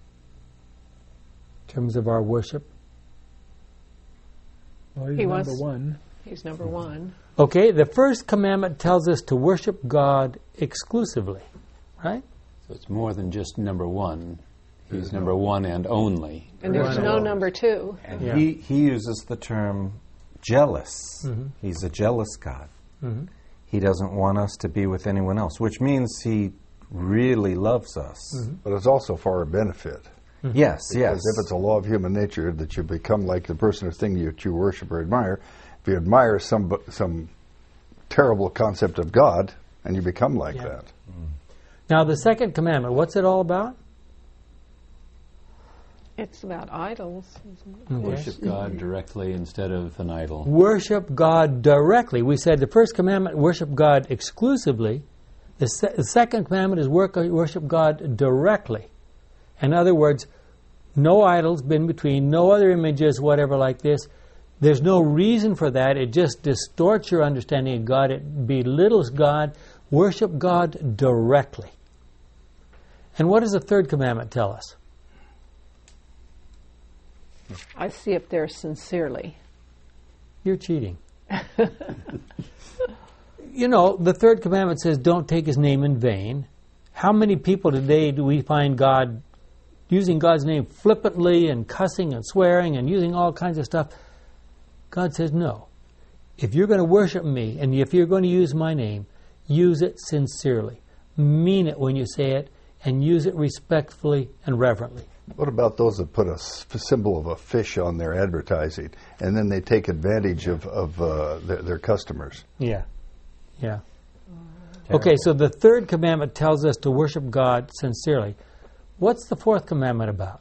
in terms of our worship? Well, he's He number was- one. He's number one. Okay, the first commandment tells us to worship God exclusively, right? So it's more than just number one. He's number one and only. And there's Right. no number two. And Yeah. he, he uses the term jealous. Mm-hmm. He's a jealous God. Mm-hmm. He doesn't want us to be with anyone else, which means he really loves us. Mm-hmm. But it's also for our benefit. Yes, yes. Because if it's a law of human nature that you become like the person or thing that you worship or admire, if you admire some some terrible concept of God, and you become like Yeah. that. Now, the second commandment, what's it all about? It's about idols. Isn't it? Okay. Worship God directly instead of an idol. Worship God directly. We said the first commandment, worship God exclusively. The, se- the second commandment is work, worship God directly. In other words, no idols in between, no other images, whatever like this. There's no reason for that. It just distorts your understanding of God. It belittles God. Worship God directly. And what does the third commandment tell us? I see up there sincerely. You're cheating. You know, the third commandment says, don't take his name in vain. How many people today do we find God using God's name flippantly and cussing and swearing and using all kinds of stuff? God says, no. If you're going to worship me and if you're going to use my name, use it sincerely. Mean it when you say it and use it respectfully and reverently. What about those that put a s- symbol of a fish on their advertising, and then they take advantage of, of uh, their, their customers? Yeah. Yeah. Okay, so the third commandment tells us to worship God sincerely. What's the fourth commandment about?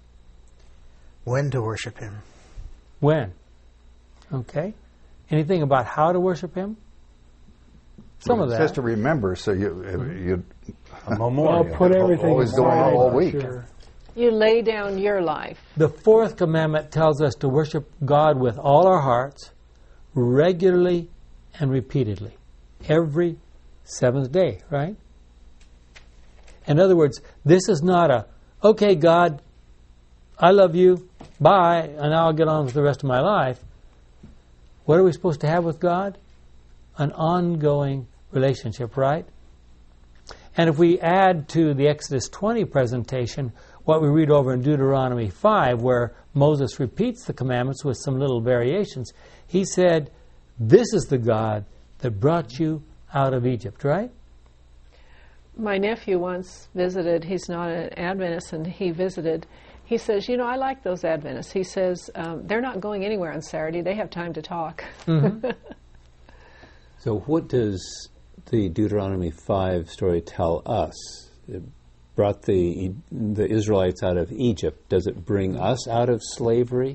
When to worship Him. When? Okay. Anything about how to worship Him? Some of It that. says to remember, so you you A Well, memorial. put everything always going aside, all week. sure. You lay down your life. The fourth commandment tells us to worship God with all our hearts, regularly and repeatedly, every seventh day, right? In other words, this is not a, okay, God, I love you, bye, and I'll get on with the rest of my life. What are we supposed to have with God? An ongoing relationship, right? And if we add to the Exodus twenty presentation what we read over in Deuteronomy five, where Moses repeats the commandments with some little variations, he said, this is the God that brought you out of Egypt, right? My nephew once visited, he's not an Adventist, and he visited. He says, you know, I like those Adventists. He says, um, they're not going anywhere on Saturday. They have time to talk. Mm-hmm. So what does the Deuteronomy five story tell us? It brought the the Israelites out of Egypt. Does it bring us out of slavery?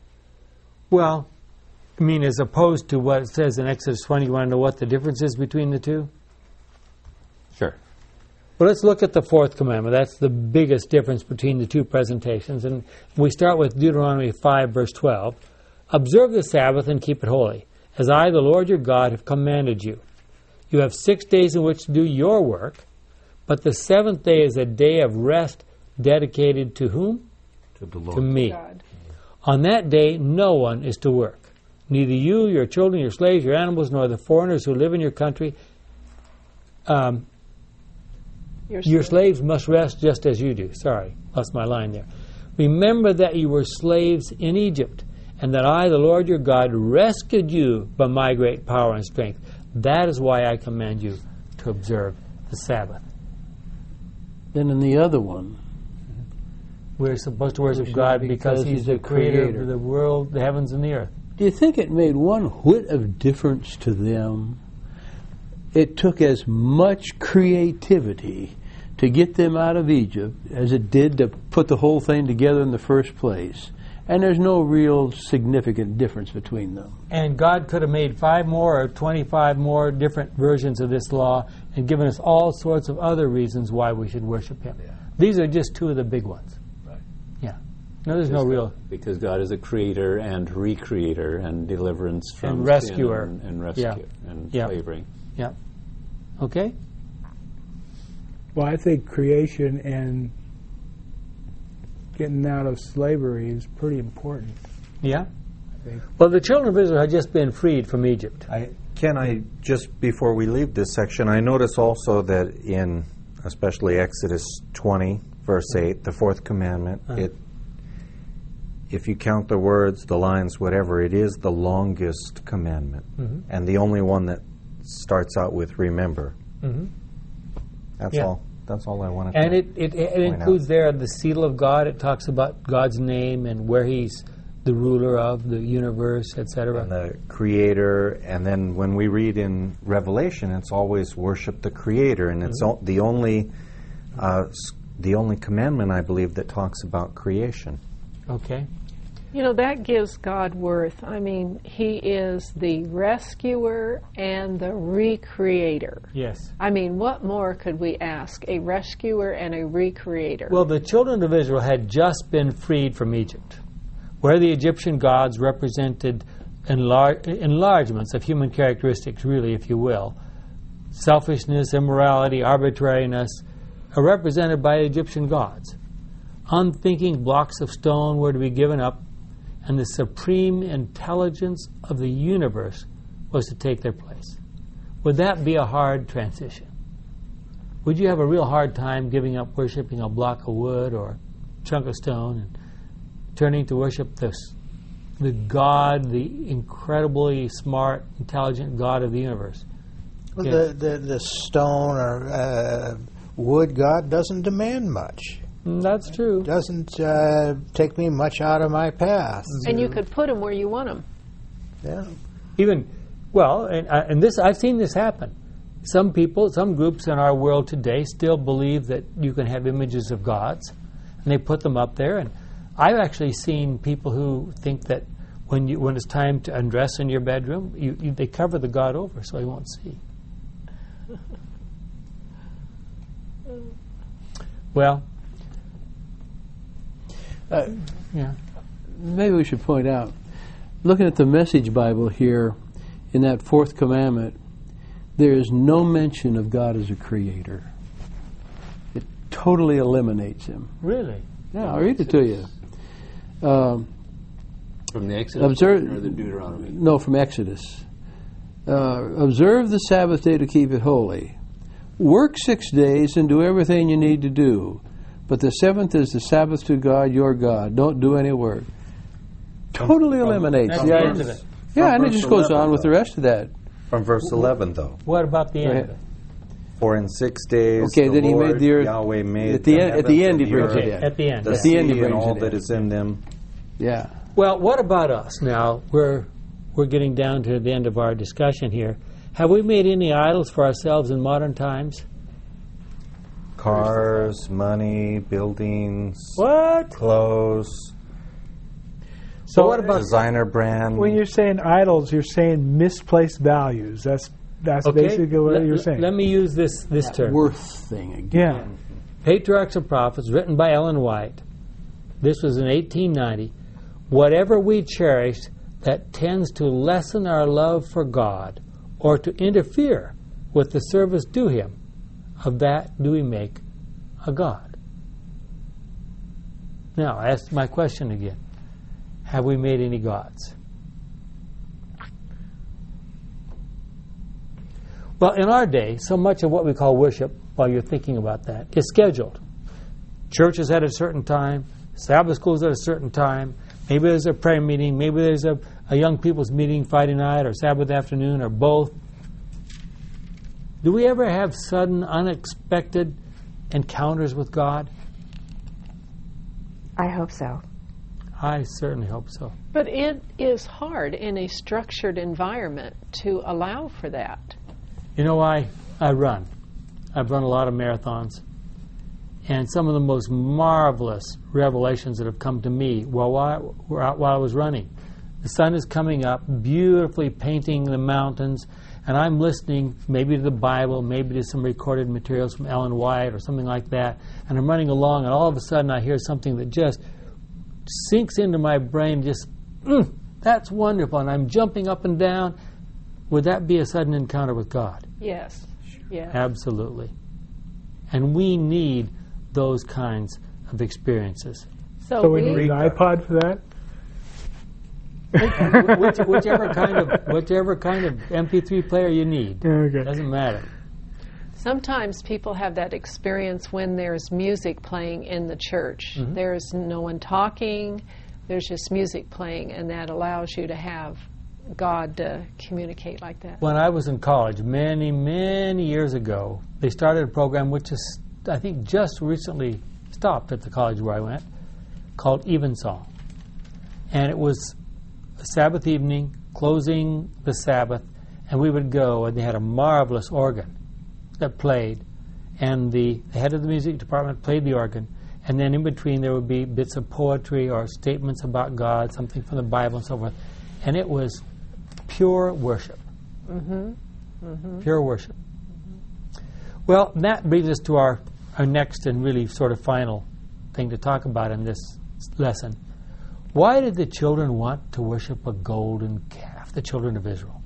Well, I mean, as opposed to what it says in Exodus twenty, you want to know what the difference is between the two? Sure. Well, let's look at the fourth commandment. That's the biggest difference between the two presentations. And we start with Deuteronomy five, verse twelve. Observe the Sabbath and keep it holy, as I, the Lord your God, have commanded you. You have six days in which to do your work, but the seventh day is a day of rest dedicated to whom? To the Lord. To me. God. On that day, no one is to work. Neither you, your children, your slaves, your animals, nor the foreigners who live in your country. Um, Your Your slave. slaves must rest just as you do. Sorry, lost my line there. Remember that you were slaves in Egypt, and that I, the Lord your God, rescued you by my great power and strength. That is why I command you to observe the Sabbath. Then in the other one, We're supposed to worship Worship God because because He's He's the the creator creator. of the world, the heavens, and the earth. do you think it made one whit of difference to them? It took as much creativity to get them out of Egypt as it did to put the whole thing together in the first place. and there's no real significant difference between them. And God could have made five more or twenty-five more different versions of this law and given us all sorts of other reasons why we should worship Him. Yeah. These are just two of the big ones. Right. Yeah. No, there's no real... Because God is a creator and recreator and deliverance from And rescuer. sin and, and rescue Yeah. and Yeah. slavery. Yeah. Okay? Well, I think creation and getting out of slavery is pretty important. Yeah? I think. Well, the children of Israel had just been freed from Egypt. I, can I, just before we leave this section, I notice also that in especially Exodus twenty, verse eight, the fourth commandment, Uh-huh. it, if you count the words, the lines, whatever, it is the longest commandment, Mhm. and the only one that starts out with remember. Mm-hmm. That's Yeah. all. That's all I wanted And to it, it, it point includes out. there the seal of God. It talks about God's name and where He's the ruler of the universe, et cetera. And the Creator, and then when we read in Revelation, it's always worship the Creator, and it's o- the only uh, s- the only commandment, I believe, that talks about creation. Okay. You know, that gives God worth. I mean, He is the rescuer and the recreator. Yes. I mean, what more could we ask? A rescuer and a recreator. Well, the children of Israel had just been freed from Egypt, where the Egyptian gods represented enlar- enlargements of human characteristics, really, if you will. Selfishness, immorality, arbitrariness are represented by Egyptian gods. Unthinking blocks of stone were to be given up, and the supreme intelligence of the universe was to take their place. Would that be a hard transition? Would you have a real hard time giving up worshiping a block of wood or a chunk of stone and turning to worship this, the God, the incredibly smart, intelligent God of the universe? Well, Yeah. the, the, the stone or uh, wood God doesn't demand much. Mm, That's true. Doesn't uh, take me much out of my path. and you could put them where you want them. Yeah. Even, well, and, uh, and this I've seen this happen. Some people, some groups in our world today still believe that you can have images of gods, and they put them up there. And I've actually seen people who think that when you when it's time to undress in your bedroom, you, you, they cover the god over so he won't see. Well, Uh, yeah. maybe we should point out, looking at the Message Bible here, in that fourth commandment, there is no mention of God as a creator. It totally eliminates Him. Really? Yeah, I'll read it to you. Um, From the Exodus Observe- or the Deuteronomy? no, from Exodus. Uh, observe the Sabbath day to keep it holy. Work six days and do everything you need to do. But the seventh is the Sabbath to God, your God. Don't do any work. Totally eliminates That's the the idea. end of it. Yeah, and it verse just goes eleven, on with the though. rest of that. From verse eleven, though. What about the Go end ahead. of it? For in six days Okay, the then he Lord made the earth- Yahweh made at the the end- at the heavens end and he the brings earth, it in. At the end. the At the end he sea and brings all it that in. is in them. Yeah. Well, what about us now? We're we're getting down to the end of our discussion here. Have we made any idols for ourselves in modern times? Cars, money, buildings, What? clothes, So what about designer brand. When you're saying idols, you're saying misplaced values. That's that's basically what let, you're let- saying. Let me use this this term. Worth thing again. yeah. Patriarchs and Prophets, written by Ellen White. This was in eighteen ninety. Whatever we cherish that tends to lessen our love for God or to interfere with the service due Him, of that do we make a God. Now, I ask my question again. Have we made any gods? Well, in our day, so much of what we call worship, while you're thinking about that, is scheduled. Church is at a certain time, Sabbath school is at a certain time, maybe there's a prayer meeting, maybe there's a, a young people's meeting Friday night or Sabbath afternoon or both. Do we ever have sudden, unexpected encounters with God? I hope so. I certainly hope so. But it is hard in a structured environment to allow for that. You know, I, I run. I've run a lot of marathons. And some of the most marvelous revelations that have come to me while, while, while I was running. The sun is coming up, beautifully painting the mountains, and I'm listening maybe to the Bible, maybe to some recorded materials from Ellen White or something like that, and I'm running along, and all of a sudden I hear something that just sinks into my brain, just, mm, that's wonderful, and I'm jumping up and down. Would that be a sudden encounter with God? Yes. Yes. Absolutely. And we need those kinds of experiences. So, So we we, need an iPod for that? Which, whichever kind of whichever kind of M P three player you need. Okay. Doesn't matter. sometimes people have that experience when there's music playing in the church. Mm-hmm. There's no one talking, there's just music playing, and that allows you to have God to communicate like that. When I was in college, many, many years ago, they started a program which is, I think, just recently stopped at the college where I went, called Evensong. And it was a Sabbath evening, closing the Sabbath, and we would go, and they had a marvelous organ that played, and the, the head of the music department played the organ, and then in between there would be bits of poetry or statements about God, something from the Bible and so forth, and it was pure worship. Mm-hmm. Mm-hmm. Pure worship. Mm-hmm. Well, that brings us to our, our next and really sort of final thing to talk about in this lesson. Why did the children want to worship a golden calf, the children of Israel?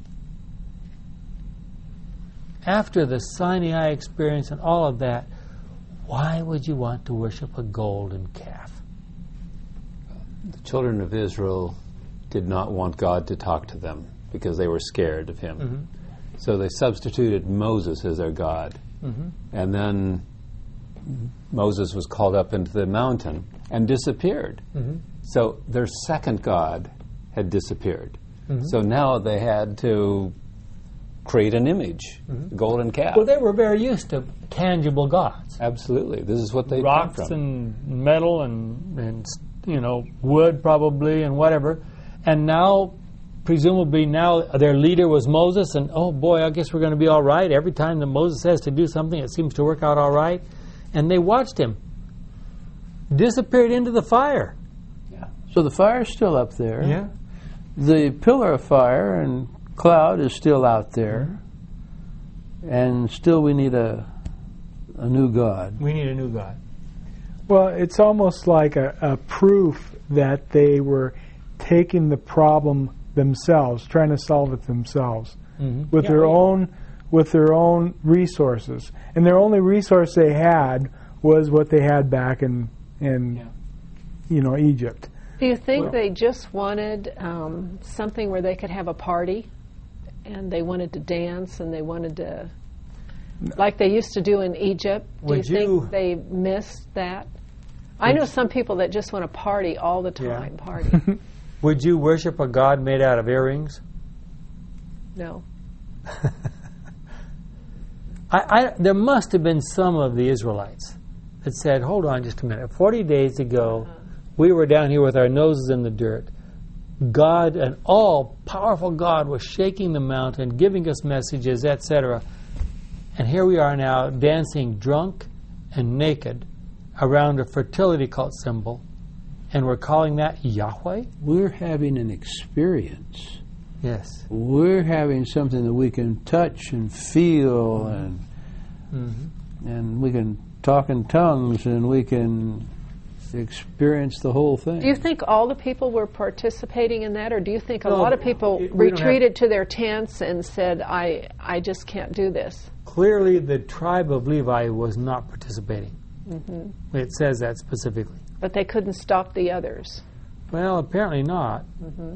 After the Sinai experience and all of that, why would you want to worship a golden calf? The children of Israel did not want God to talk to them because they were scared of him. Mm-hmm. So they substituted Moses as their God. Mm-hmm. And then Moses was called up into the mountain and disappeared. Mm-hmm. So their second God had disappeared. Mm-hmm. So now they had to create an image, Mm-hmm. a golden calf. Well, they were very used to tangible gods. Absolutely. This is what they Rocks came from. and metal and, and, you know, wood probably and whatever. And now, presumably now, their leader was Moses, and oh boy, I guess we're going to be all right. Every time that Moses has to do something, it seems to work out all right. And they watched him. Disappeared into the fire. So the fire's still up there. Yeah. The pillar of fire and cloud is still out there. And still we need a a new God. We need a new God. Well, it's almost like a, a proof that they were taking the problem themselves, trying to solve it themselves, Mm-hmm. with Yeah, their yeah. own with their own resources, and their only resource they had was what they had back in in Yeah. you know Egypt. Do you think Well- they just wanted um, something where they could have a party, and they wanted to dance, and they wanted to, like they used to do in Egypt? Do Would you think you- they missed that? I know some people that just want to party all the Yeah. time. Party. Would you worship a God made out of earrings? No. I, I, there must have been some of the Israelites that said, hold on just a minute. Forty days ago, we were down here with our noses in the dirt. God, an all-powerful God, was shaking the mountain, giving us messages, et cetera. And here we are now dancing drunk and naked around a fertility cult symbol, and we're calling that Yahweh? We're having an experience. Yes. We're having something that we can touch and feel, and Mm-hmm. and we can talk in tongues, and we can experience the whole thing. Do you think all the people were participating in that, or do you think a No, lot of people we- we don't have- retreated to their tents and said, I, I just can't do this? Clearly, the tribe of Levi was not participating. Mm-hmm. It says that specifically. But they couldn't stop the others. Well, apparently not.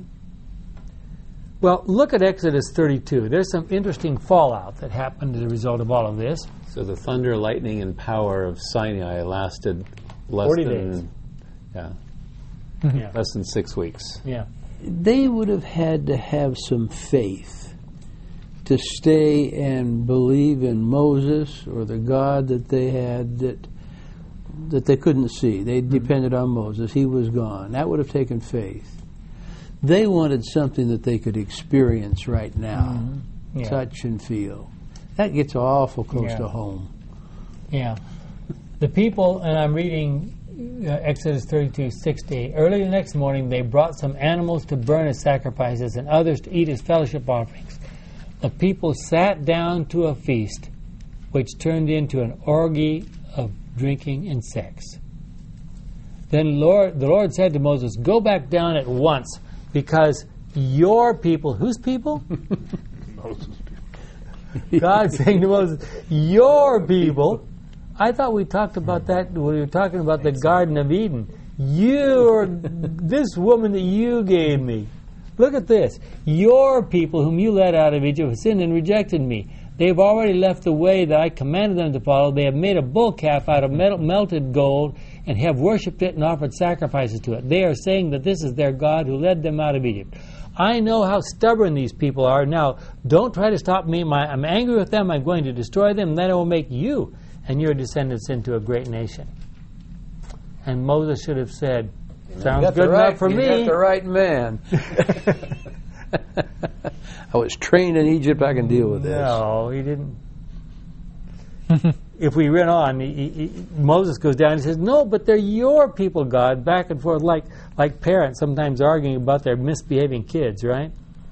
Well, look at Exodus thirty-two. There's some interesting fallout that happened as a result of all of this. So the thunder, lightning, and power of Sinai lasted less forty than days. yeah, Yeah. less than six weeks. Yeah. They would have had to have some faith to stay and believe in Moses or the God that they had that that they couldn't see. They depended on Moses. He was gone. That would have taken faith. They wanted something that they could experience right now, Yeah. touch and feel. That gets awful close Yeah. to home. Yeah. The people, and I'm reading uh, Exodus thirty-two, six to eight. Early the next morning they brought some animals to burn as sacrifices and others to eat as fellowship offerings. The people sat down to a feast, which turned into an orgy of drinking and sex. Then Lord, the Lord said to Moses, "Go back down at once, because your people," whose people? Moses. God saying to Moses, "Your people." I thought we talked about that when we were talking about the Garden of Eden. You're this woman that you gave me. Look at this. Your people whom you led out of Egypt have sinned and rejected me. They have already left the way that I commanded them to follow. They have made a bull calf out of metal, melted gold and have worshipped it and offered sacrifices to it. They are saying that this is their God who led them out of Egypt. I know how stubborn these people are. Now, don't try to stop me. My, I'm angry with them. I'm going to destroy them. And then I will make you and your descendants into a great nation. And Moses should have said, sounds good right, enough for you me. got the right man. I was trained in Egypt. I can deal with this. No, he didn't. If we went on, he, he, Moses goes down and says, "No, but they're your people, God," back and forth, like like parents sometimes arguing about their misbehaving kids, right?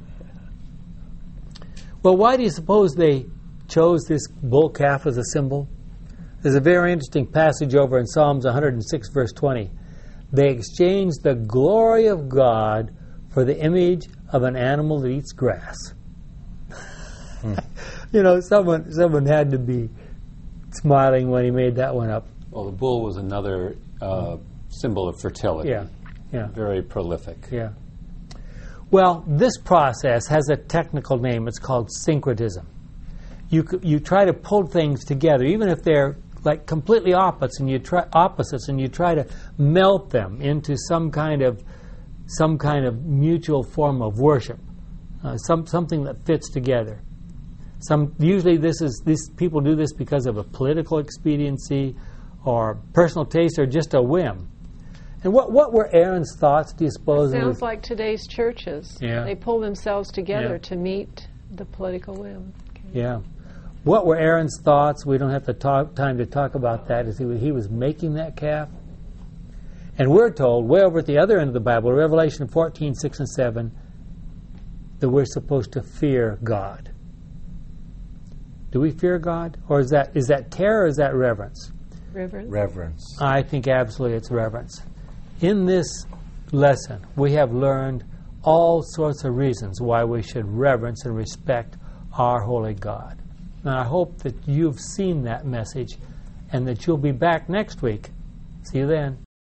Well, why do you suppose they chose this bull calf as a symbol? There's a very interesting passage over in Psalms one hundred six, verse twenty. They exchanged the glory of God for the image of an animal that eats grass. Hmm. You know, someone someone had to be smiling when he made that one up. Well, the bull was another uh, symbol of fertility. Yeah, yeah. Very prolific. Yeah. Well, this process has a technical name. It's called syncretism. You c- you try to pull things together, even if they're like completely opposites, and you try opposites, and you try to melt them into some kind of some kind of mutual form of worship, uh, some something that fits together. Some usually this is these people do this because of a political expediency, or personal taste, or just a whim. And what what were Aaron's thoughts? Do you suppose? It sounds like today's churches. Yeah. They pull themselves together Yeah. to meet the political whim. Okay. Yeah. What were Aaron's thoughts? We don't have to talk, time to talk about that. Is he, he was making that calf? And we're told, way over at the other end of the Bible, Revelation fourteen, six and seven, that we're supposed to fear God. Do we fear God? Or is that is that terror or is that reverence? Reverence. Reverence. I think absolutely it's reverence. In this lesson, we have learned all sorts of reasons why we should reverence and respect our holy God. And I hope that you've seen that message and that you'll be back next week. See you then.